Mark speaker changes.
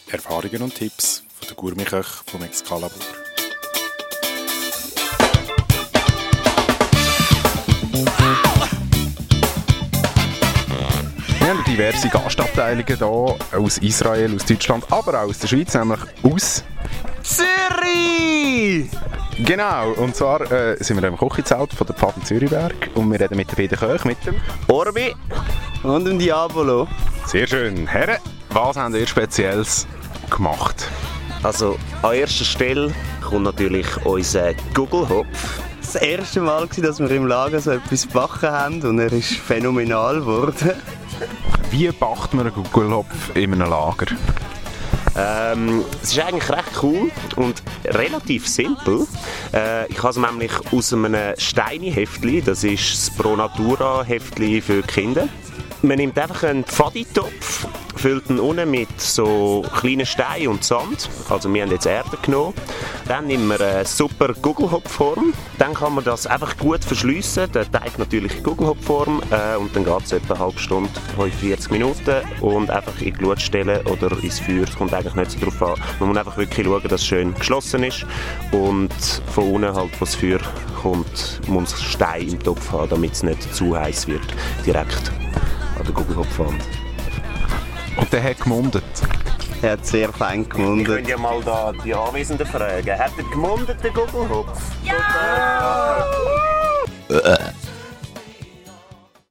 Speaker 1: Erfahrungen und Tipps von den Gourmetköchen vom Excalibur.
Speaker 2: Wir haben diverse Gastabteilungen hier aus Israel, aus Deutschland, aber auch aus der Schweiz, nämlich aus
Speaker 3: Zürich!
Speaker 2: Genau, und zwar sind wir im Kochenzelt von der Pfaden Zürichberg und wir reden mit den beiden Köchen, mit dem
Speaker 3: Orbi und dem Diabolo.
Speaker 2: Sehr schön. Herren, was habt ihr Spezielles gemacht?
Speaker 4: Also an erster Stelle kommt natürlich unser Gugelhopf.
Speaker 3: Das erste Mal, dass wir im Lager so etwas gebacken haben und er ist phänomenal geworden.
Speaker 2: Wie backt man einen Gugelhopf in einem Lager?
Speaker 4: Es ist eigentlich recht cool und relativ simpel. Ich habe es nämlich aus einem Steini-Heftli, das ist das Pro Natura-Heftli für Kinder. Man nimmt einfach einen Pfaditopf, füllt ihn unten mit so kleinen Steinen und Sand. Also wir haben jetzt Erde genommen. Dann nimmt man eine super Gugelhopfform. Dann kann man das einfach gut verschliessen. Der Teig natürlich in Gugelhopfform. Und dann geht es etwa eine halbe Stunde, 45 Minuten. Und einfach in die Glut stellen oder ins Feuer. Es kommt eigentlich nicht so drauf an. Man muss einfach wirklich schauen, dass es schön geschlossen ist. Und von unten, halt, wo das Feuer kommt, muss man Stein im Topf haben, damit es nicht zu heiß wird. Direkt an der Gugelhopfwand.
Speaker 2: Und der hat gemundet.
Speaker 3: Er hat sehr fein gemundet.
Speaker 4: Ich könnte ja mal da die Anwesenden fragen. Hat er gemundet, den Gugelhopf?
Speaker 5: Ja!